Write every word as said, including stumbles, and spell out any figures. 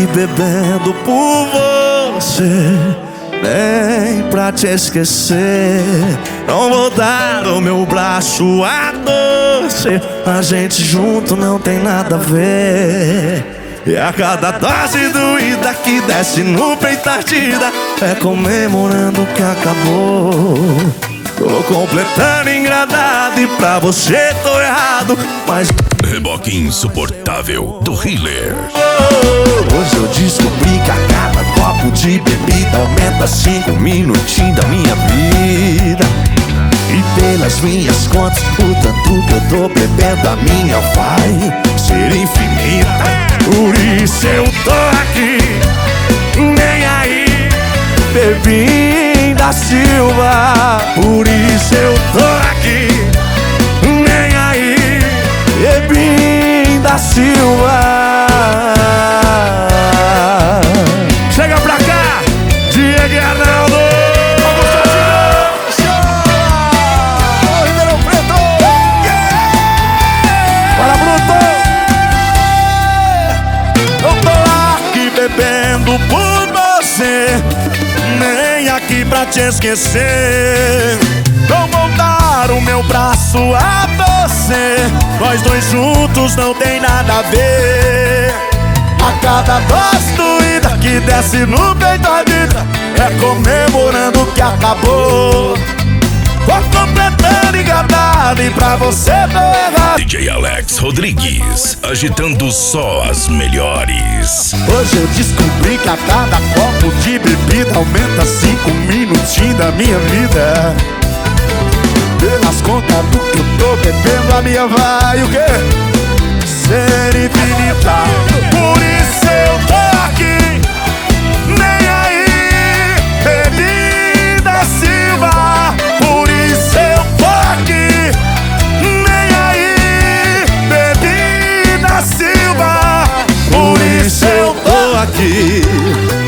aqui bebendo por você, nem pra te esquecer. Não vou dar o meu braço a torcer. A gente junto não tem nada a ver. E a cada dose doída que desce no peito ardida é comemorando que acabou. Tô completando engradado e pra você tô errado, mas Reboque insuportável do Healer. hoje eu descobri que a cada copo de bebida aumenta cinco minutinhos da minha vida. E pelas minhas contas, o tanto que eu tô bebendo, a minha vai ser infinita. Por isso eu tô aqui, nem aí, Bebinho da Silva. Por isso eu tô aqui, nem aí, Bebinho da Silva. Chega pra cá, Diego e Arnaldo. Bebendo por você, nem aqui pra te esquecer. Não vou dar o meu braço a você. Nós dois juntos não tem nada a ver. A cada dose doída que desce no peito a vida é comemorando que acabou. Vou completando engadado e pra você tô errado. D J Alex Rodrigues, agitando só as melhores. Hoje eu descobri que a cada copo de bebida aumenta cinco minutinhos da minha vida. Pelas contas do que eu tô bebendo, a minha vai o quê? Ser infinita. Por isso eu tô aqui, nem aí, Bebinho da Silva. Por isso eu tô aqui, nem aí, Bebinho da Silva. Por isso eu tô aqui,